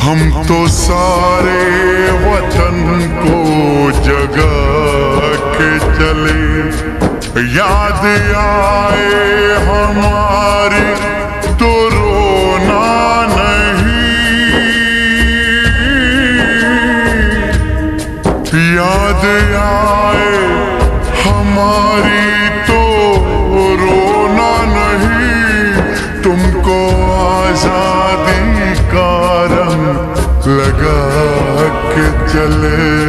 हम तो सारे वतन को जगा के चले, याद आए हमारी तो रोना नहीं, याद